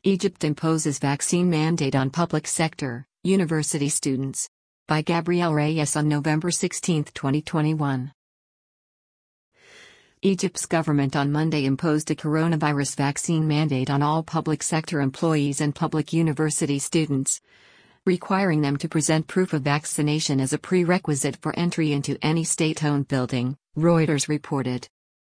Egypt imposes vaccine mandate on public sector, university students. By Gabriel Reyes on November 16, 2021. Egypt's government on Monday imposed a coronavirus vaccine mandate on all public sector employees and public university students, requiring them to present proof of vaccination as a prerequisite for entry into any state-owned building, Reuters reported.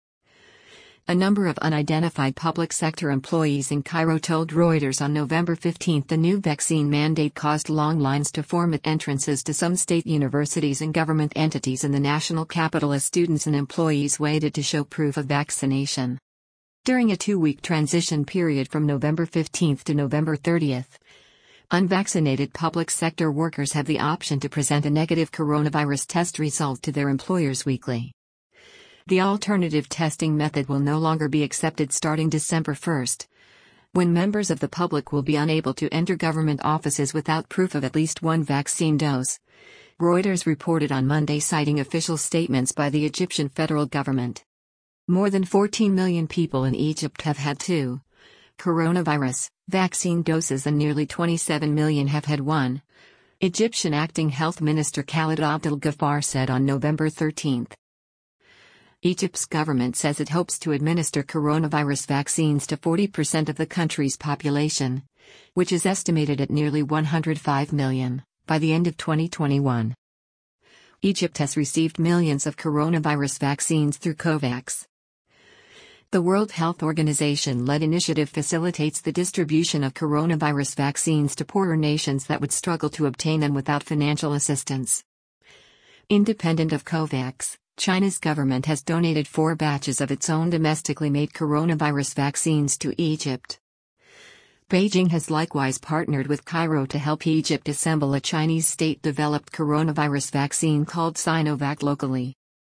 A number of unidentified public sector employees in Cairo told Reuters on November 15 the new vaccine mandate caused long lines to form at entrances to some state universities and government entities in the national capital as students and employees waited to show proof of vaccination. During a 2-week transition period from November 15 to November 30, unvaccinated public sector workers have the option to present a negative coronavirus test result to their employers weekly. The alternative testing method will no longer be accepted starting December 1, when members of the public will be unable to enter government offices without proof of at least one vaccine dose, Reuters reported on Monday, citing official statements by the Egyptian federal government. More than 14 million people in Egypt have had 2 coronavirus vaccine doses and nearly 27 million have had 1, Egyptian acting health minister Khalid Abdel Ghaffar said on November 13. Egypt's government says it hopes to administer coronavirus vaccines to 40% of the country's population, which is estimated at nearly 105 million, by the end of 2021. Egypt has received millions of coronavirus vaccines through COVAX. The World Health Organization-led initiative facilitates the distribution of coronavirus vaccines to poorer nations that would struggle to obtain them without financial assistance. Independent of COVAX, China's government has donated 4 batches of its own domestically made coronavirus vaccines to Egypt. Beijing has likewise partnered with Cairo to help Egypt assemble a Chinese state-developed coronavirus vaccine called Sinovac locally.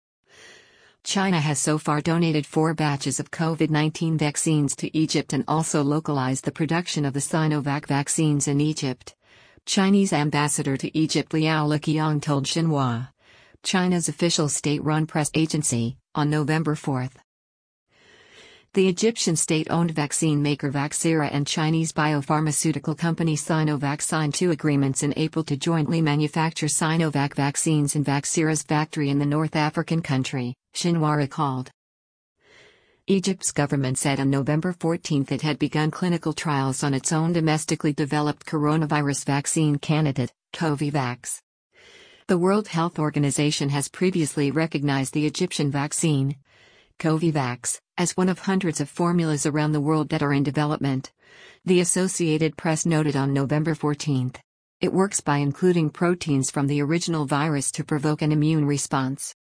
China has so far donated 4 batches of COVID-19 vaccines to Egypt and also localized the production of the Sinovac vaccines in Egypt, Chinese ambassador to Egypt Liao Liqiang told Xinhua, China's official state-run press agency, on November 4. The Egyptian state-owned vaccine maker Vaxzera and Chinese biopharmaceutical company Sinovac signed 2 agreements in April to jointly manufacture Sinovac vaccines in Vaxzera's factory in the North African country, Xinhua recalled. Egypt's government said on November 14 it had begun clinical trials on its own domestically developed coronavirus vaccine candidate, Covivax. The World Health Organization has previously recognized the Egyptian vaccine, Covivax, as one of hundreds of formulas around the world that are in development, the Associated Press noted on November 14. It works by including proteins from the original virus to provoke an immune response.